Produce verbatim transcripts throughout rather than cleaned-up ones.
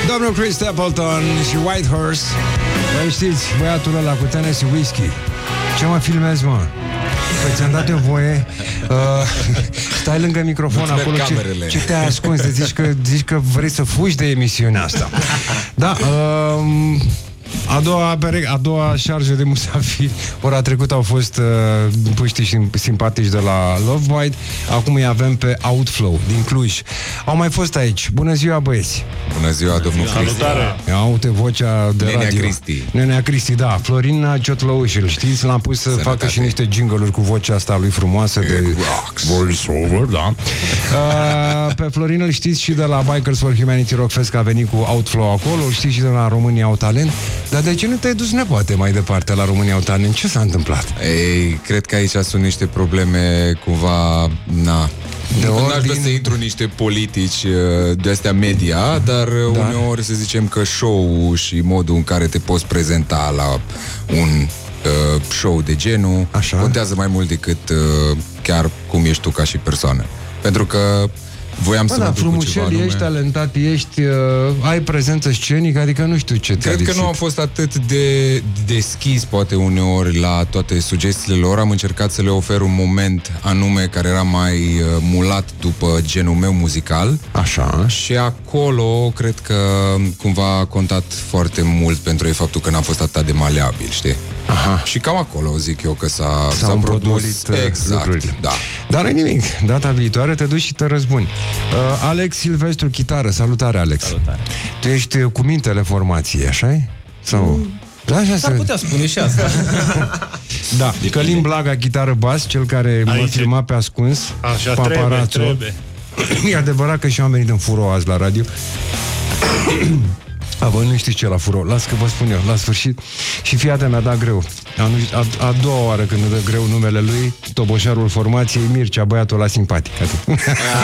Domnul Chris Stapleton și Whitehorse. Băi, știți, băiatul ăla cu Tennessee Whiskey. Ce mă filmezi, mă? Păi ți-am dat eu voie. uh, Stai lângă microfon acolo. Ce, ce te-ai ascuns? De zici, că, zici că vrei să fugi de emisiunea asta. Da, uh, A doua, a doua șarjă de musafiri. Ora trecută au fost uh, puștii simpatici de la Love Bite. Acum îi avem pe Outflow din Cluj. Au mai fost aici. Bună ziua, băieți. Bună ziua, domnul Cristi. Salutare. Aute vocea de Nenea radio. Cristi. Nenea Cristi, da. Florina Ciotlăușil, știți? L-am pus să Sănătate. facă și niște jingle-uri cu vocea asta lui frumoasă de voice-over, da. Uh, pe Florin îl știți și de la Bikers for Humanity Rock Fest, că a venit cu Outflow acolo. Îl știți și de la România Au Talent. Dar de ce nu te-ai dus nepoate mai departe la România Au Talent? Ce s-a întâmplat? Ei, cred că aici sunt niște probleme cumva, na. De Nu aș ordin- vrea să intru în niște politici uh, de astea media, dar uh, Da. uneori să zicem că show-ul și modul în care te poți prezenta la un uh, show de genul Așa. contează mai mult decât uh, chiar cum ești tu ca și persoană. Pentru că voiam Bă, să mă da, duc cu ceva frumușel, anume. ești talentat, ești, uh, ai prezență scenică, adică nu știu ce te-a Cred că lipsit. nu am fost atât de deschis, poate uneori, la toate sugestiile lor. Am încercat să le ofer un moment anume care era mai uh, mulat după genul meu muzical. Așa. Și acolo, cred că cumva a contat foarte mult pentru ei faptul că n-am fost atât de maleabil, știi? Aha. Și cam acolo zic eu că s-a, S-au s-a produs împotmolit, uh, exact, lucrurile. da. Dar nu nimic, data viitoare te duci și te răzbuni. uh, Alex Silvestru, chitară. Salutare, Alex. Salutare. Tu ești uh, cu mintele formației, așa-i? Sau... Mm. Da, așa S-ar se... putea spune și asta. Da, Călin Blaga, chitară bas, cel care mă Aici. filma pe ascuns. Așa trebuie, paparazzo. trebuie. E adevărat că și eu am venit în furo azi la radio. A, voi nu știți ce la furo. Las că vă spun eu, la sfârșit. Și fiata mi-a dat greu. A, nu- a, a doua oară când îmi dă greu numele lui, toboșarul formației, Mircea, băiatul ăla simpatic. Atât. Nu,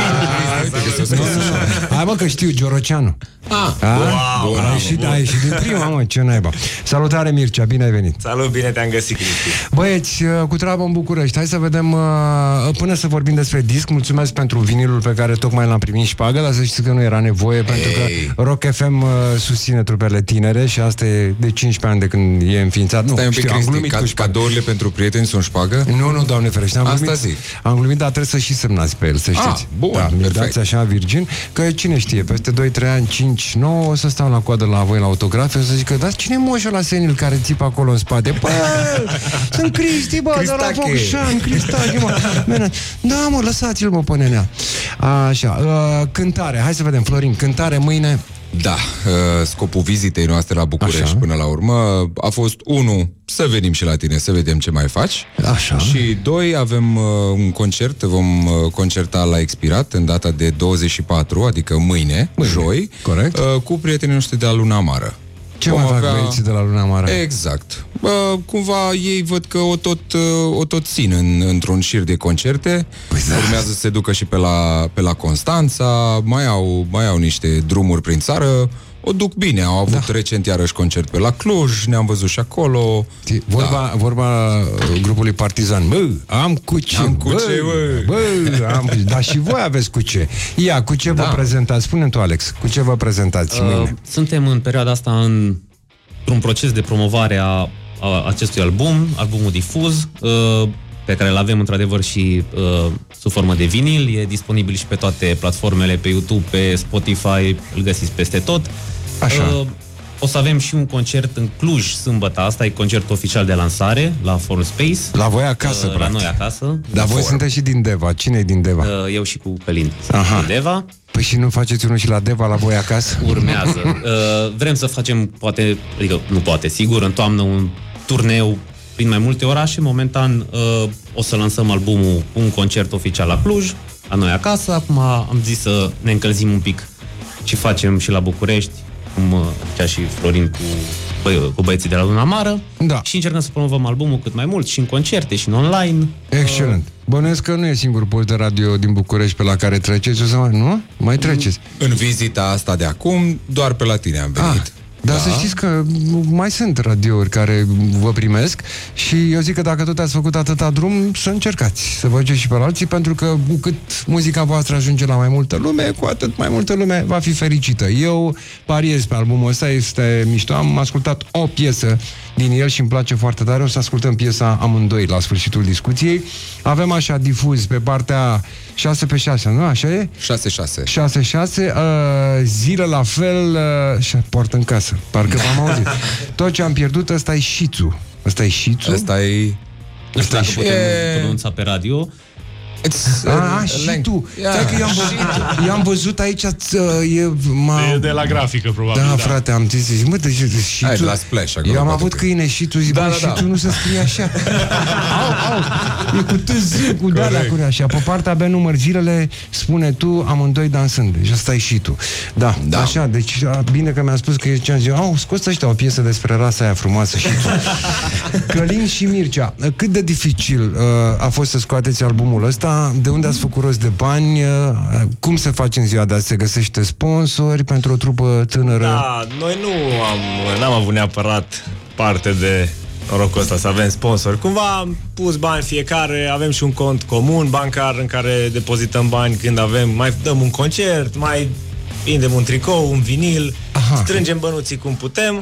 nu, nu. Hai, mă, că știu, Gioroceanu. Ah, A? bun, Ai ieșit, ai ieșit din prima, mă, ce naiba. Salutare, Mircea, bine ai venit. Salut, bine te-am găsit, Cristi. Băieți, cu treabă în București. Hai să vedem, uh, până să vorbim despre disc. Mulțumesc pentru vinilul pe care tocmai l-am primit și pagă, dar să știți că nu era nevoie, pentru că Rock F M uh, susține trupele tinere și asta e de cincisprezece ani de când e înființat. Nu, Stai un pic, știu, am Cristi, glumit ca, cu șpagă. cadourile pentru prieteni sunt șpagă? Nu, nu, Doamne ferește, am Asta glumit, zic. am glumit, dar trebuie să și semnați pe el, să știți. Ah, bun, da, mi-l perfect. dați așa virgin, că cine știe, peste doi trei ani, cinci nouă, o să stau la coadă la voi la autografe, o să zic că, da, cine e moșul la senil care țipă acolo în spate? Bă, sunt Cristi, bă, de la Cristache. Focșan, Cristache, mă. Mene. Da, mă, lăsați-l, mă, pe nenea. Așa, uh, cântare, hai să vedem, Florin, cântare mâine. Da, uh, scopul vizitei noastre la București Așa. până la urmă a fost, unu, să venim și la tine, să vedem ce mai faci. Așa. Și doi, avem uh, un concert, vom uh, concerta la Expirat în data de douăzeci și patru, adică mâine, Mâine, joi, corect. uh, cu prietenii noștri de la Luna Amară. Ce Vom mai fac avea- băieții de la Luna Mare? Exact. Bă, cumva ei văd că o tot, uh, o tot țin în, într-un șir de concerte. Păi da. Urmează să se ducă și pe la, pe la Constanța, mai au, mai au niște drumuri prin țară. O duc bine, au avut da. recent iarăși concert pe la Cluj, ne-am văzut și acolo. Știi, Vorba, da. vorba uh, grupului Partizan. Bă, am cu ce, Am cu bă, ce, bă. bă am, dar și voi aveți cu ce. Ia, cu ce Da. vă prezentați? Spune-mi tu, Alex, cu ce vă prezentați Uh, mâine? suntem în perioada asta în, într-un proces de promovare a, a acestui album, albumul difuz, uh, pe care îl avem într-adevăr și uh, sub formă de vinil. E disponibil și pe toate platformele, pe YouTube, pe Spotify, îl găsiți peste tot. Așa. Uh, o să avem și un concert în Cluj sâmbătă. Asta e concertul oficial de lansare la Forum Space. La voi acasă, uh, la practic. noi acasă. Dar voi sunteți și din Deva. Cine e din Deva? Uh, eu și cu Călin. Aha. Din Deva. Păi și nu faceți unul și la Deva, la voi acasă? Urmează. Uh, vrem să facem, poate, adică nu poate, sigur, în toamnă un turneu prin mai multe orașe. Momentan uh, o să lansăm albumul, un concert oficial la Cluj, la noi acasă. Acum am zis să ne încălzim un pic și facem și la București, cum uh, făcea și Florin cu, bă, cu băieții de la Luna Amară. Da. Și încercăm să promovăm albumul cât mai mult și în concerte și în online. Excelent. Bănuiesc că nu e singur post de radio din București pe la care treceți, o să mai, nu? Mai treceți. În vizita asta de acum, doar pe la tine am venit. Ah, Dar da. Să știți că mai sunt radiouri care vă primesc și eu zic că dacă tot ați făcut atâta drum, să încercați să vă duceți și pe la alții, pentru că cu cât muzica voastră ajunge la mai multă lume, cu atât mai multă lume va fi fericită. Eu pariez pe albumul ăsta, este mișto. Am ascultat o piesă din el și îmi place foarte tare. O să ascultăm piesa amândoi la sfârșitul discuției. Avem așa difuz pe partea șase pe șase, nu? Așa e? șase șase. șase șase, uh, zile la fel, uh, și poartă în casă. Parcă v-am auzit. Tot ce am pierdut, ăsta e Shizu. Ăsta e Shizu? Ăsta e... Nu știu dacă putem pronunța pe radio. A, a, și tu. Stai că i-am văzut, i-am văzut aici e, de, de la grafică, probabil. Da, da. frate, am zis, zic, mă, de și tu. La Splash, eu am avut câine și tu, zic, da, bă, da, și da. Tu nu se scrie așa. Au, au, e cu târziu, cu de-alea, cu așa. Pe partea B număr zilele, spune tu, amândoi dansând. Deci asta e și tu. Da, da. Așa, deci bine că mi-a spus că e ce-am zis. Au, scos ăștia o piesă despre rasa aia frumoasă și tu. Călin și Mircea, cât de dificil uh, a fost să scoateți albumul ăsta? De unde ați făcut rost de bani? Cum se face în ziua de azi? Se găsește sponsori pentru o trupă tânără? Da, noi nu am, n-am avut neapărat parte de norocul ăsta să avem sponsori. Cumva am pus bani fiecare, avem și un cont comun bancar în care depozităm bani când avem, mai dăm un concert, mai vindem un tricou, un vinil, aha, strângem bănuții cum putem.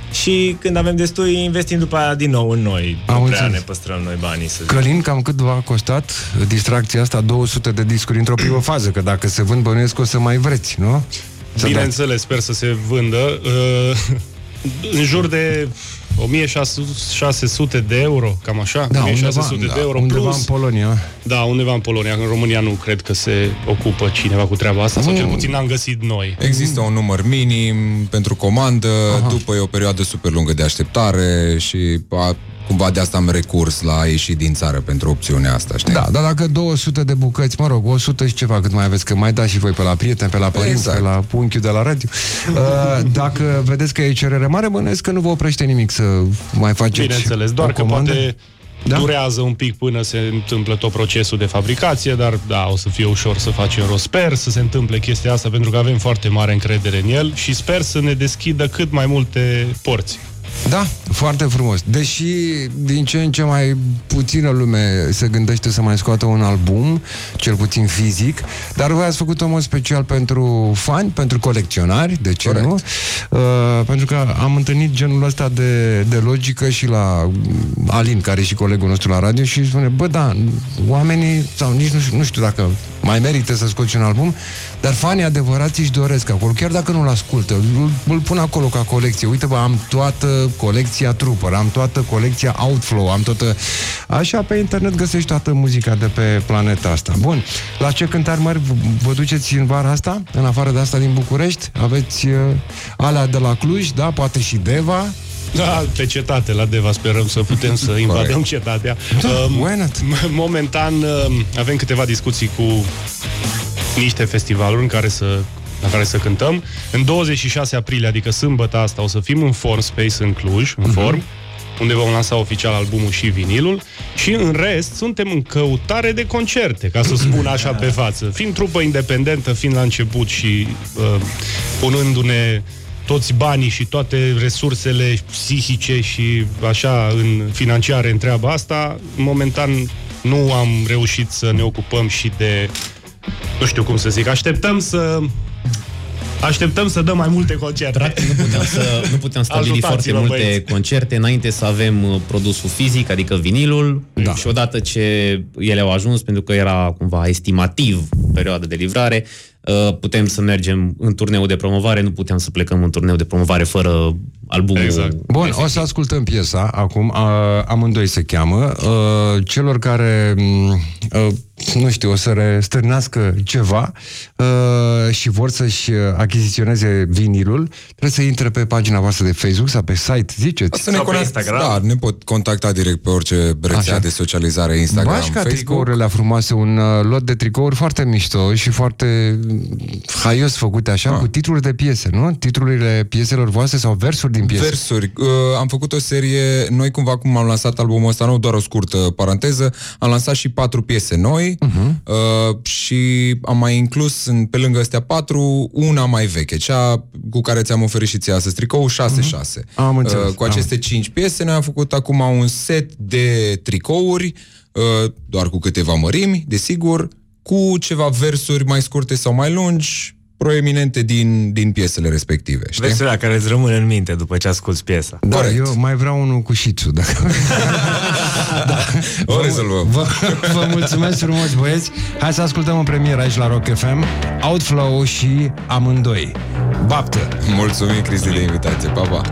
Și când avem destui, investim după aia din nou în noi. Nu prea ne păstrăm noi banii, să zic. Călin, cam cât v-a costat distracția asta? două sute de discuri într-o primă fază, că dacă se vând, bănuiesc o să mai vreți, nu? Să Bineînțeles, dați. Sper să se vândă. Uh, în jur de o mie șase sute de euro, cam așa, da, o mie șase sute undeva, de euro da, undeva plus. în Polonia. Da, undeva în Polonia. În România nu cred că se ocupă cineva cu treaba asta, mm. sau cel puțin n-am găsit noi. Există un număr minim pentru comandă, aha, după e o perioadă super lungă de așteptare și a, cumva de asta am recurs la a ieși din țară pentru opțiunea asta, știi? Da, dar dacă două sute de bucăți, mă rog, o sută și ceva, cât mai aveți, că mai dați și voi pe la prieteni, pe la părinți, exact, pe la unchiul de la radio. Uh, dacă vedeți că e cerere mare, bănesc că nu vă oprește nimic să mai faceți. Bineînțeles, doar că comandă. Poate da? durează un pic până se întâmplă tot procesul de fabricație, dar da, o să fie ușor să facem rost. Sper să se întâmple chestia asta, pentru că avem foarte mare încredere în el și sper să ne deschidă cât mai multe porți. Da, foarte frumos. Deși din ce în ce mai puțină lume se gândește să mai scoată un album, cel puțin fizic, dar voi ați făcut un mod special pentru fani, pentru colecționari, de ce Corect. nu? Uh, pentru că am întâlnit genul ăsta de, de logică și la Alin, care e și colegul nostru la radio, și spune, bă, da, oamenii, sau nici nu, nu știu dacă mai merită să scoți un album, dar fanii adevărați își doresc acolo, chiar dacă nu-l ascultă, îl, îl pun acolo ca colecție. Uite, bă, am toată colecția Trooper, am toată colecția Outflow, am toată... Așa, pe internet găsești toată muzica de pe planeta asta. Bun, la ce cântari mari vă duceți în vara asta? În afară de asta din București? Aveți uh, alea de la Cluj, da? Poate și Deva? Da, pe cetate, la Deva sperăm să putem să invadăm cetatea. Da, uh, momentan uh, avem câteva discuții cu niște festivaluri în care să, la care să cântăm. În douăzeci și șase aprilie, adică sâmbătă asta, o să fim în Form Space în Cluj, în uh-huh. Form, unde vom lansa oficial albumul și vinilul, și în rest suntem în căutare de concerte, ca să spun așa pe față. Fiind trupă independentă, fiind la început și uh, punându-ne toți banii și toate resursele psihice și așa în financiare în treaba asta, momentan nu am reușit să ne ocupăm și de, nu știu cum să zic, așteptăm să Așteptăm să dăm mai multe concerte. Practic nu putem, să, nu putem stabili foarte multe băieți. concerte înainte să avem produsul fizic, adică vinilul, da. Și odată ce ele au ajuns, pentru că era cumva estimativ perioada de livrare, putem să mergem în turneu de promovare, nu putem să plecăm în turneu de promovare fără albumul. Exact. Bun, efectiv. O să ascultăm piesa acum, amândoi se cheamă. Celor care, nu știu, o să stârnească ceva și vor să-și achiziționeze vinilul, trebuie să intre pe pagina voastră de Facebook sau pe site, ziceți? Să ne, da, ne pot contacta direct pe orice rețea așa de socializare, Instagram, Bași ca Facebook. tricourile frumoase, un lot de tricouri foarte mișto și foarte haios făcute așa, ah. cu titluri de piese, nu? Titlurile pieselor voastre sau versuri din piese? Versuri. Uh, am făcut o serie, noi cumva cum am lansat albumul ăsta, nu doar o scurtă paranteză, am lansat și patru piese piese noi uh-huh. uh, și am mai inclus în, pe lângă astea patru una mai veche, cea cu care ți-am oferit și ție astăzi tricou, șase șase. Uh-huh. Am înțeles. Uh, cu aceste am. cinci piese noi am făcut acum un set de tricouri, uh, doar cu câteva mărimi, desigur, cu ceva versuri mai scurte sau mai lungi, proeminente din, din piesele respective. Știi? Versurile care îți rămân în minte după ce asculti piesa. Da, corect. Eu mai vreau unul cu șițu. Dacă... da. O rezolvăm. Vă, vă mulțumesc frumos, băieți. Hai să ascultăm în premieră aici la Rock F M Outflow și Amândoi. Baptă! Mulțumim, Cristi, de invitație. Pa, pa!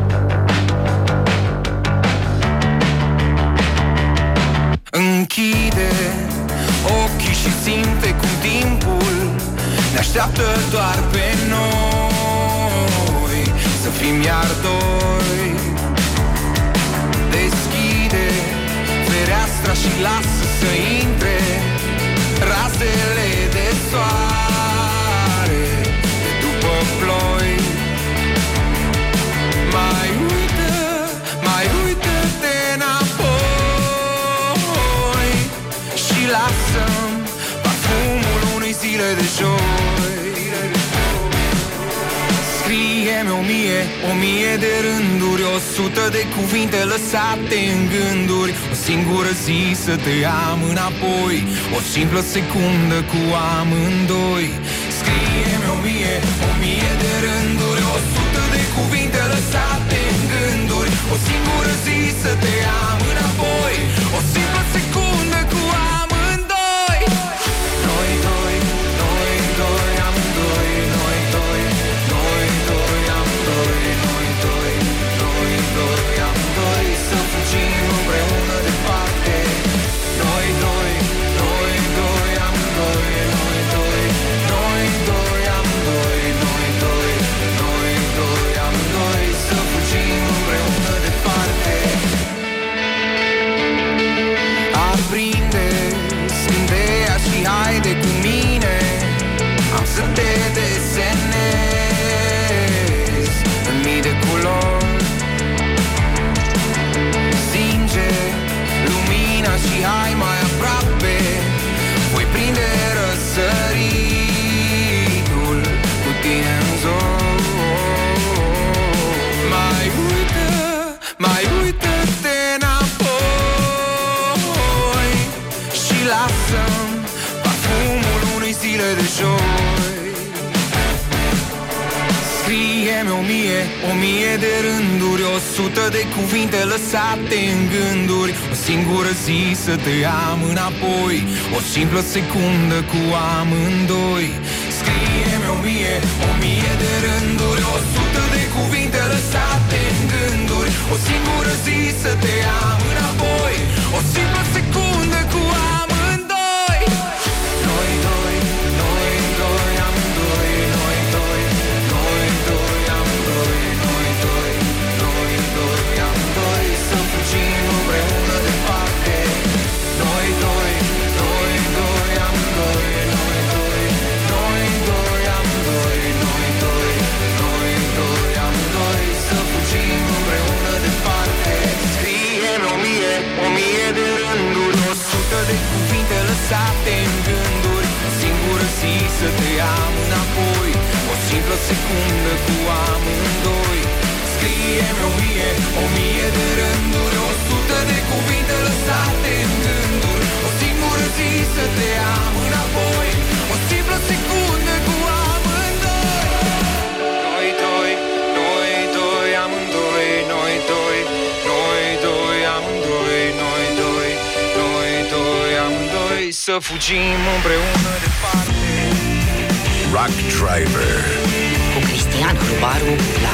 Închide ochii și simte cum timpul ne așteaptă doar pe noi, să fim iar doi. Deschide fereastra și lasă să intre razele de soare de după ploi. Mai uită, mai uită-te înapoi și lasă-mi parfumul unei zile de joi. Scrie-mi o mie, o mie de rânduri, o sută de cuvinte lăsate în gânduri, o singură zi să te am înapoi, o simplă secundă cu amândoi. Scrie-mi o mie, o mie de rânduri, o sută de cuvinte lăsate în gânduri, o singură zi să te am înapoi, o simplă secundă cu amândoi. Noi doi, noi doi, amândoi, noi doi, noi doi, amândoi, noi doi, noi doi, amândoi, să fugim împreună departe. Noi doi, noi doi, amândoi, noi doi, noi doi, amândoi, noi doi, noi doi, amândoi, să fugim împreună departe. Aprinde scânteia și haide cu mine, am să te desenez în mii de culori. Stinge lumina și hai mai aproape, voi prinde răsăritul cu tine în zori. Mai uită, mai uită-te înapoi și lasă-mi parfumul unei zile de joi. Scrie-mi o mie, o mie de rânduri, o sută de cuvinte lăsate în gânduri, o singură zi să te am înapoi, o simplă secundă cu amândoi. Scrie-mi o mie, o mie de rânduri, o sută de cuvinte lăsate în gânduri, o singură zi să te am înapoi, o simplă secundă cu amândoi. Noi doi, noi doi, amândoi, noi doi, noi doi, amândoi, noi doi, noi doi, amândoi, să fugim împreună departe. Noi doi, noi doi, amândoi, noi doi, noi doi, amândoi, noi doi, noi doi, amândoi, să fugim împreună departe. Scrie-mi o mie, o mie de rânduri, o sută de cuvinte lăsate în gânduri, o singură zi să te am înapoi, o simplă secundă cu amândoi. Scrie-mi o mie, o mie de rânduri, o sută de cuvinte lăsate în gânduri, o singură zi să te am înapoi, o simplă secundă cu amândoi. Noi doi, noi doi, amândoi, noi doi, noi doi, amândoi, noi doi, noi doi, amândoi, să fugim împreună departe. Rock Driver cu Cristian Hrubaru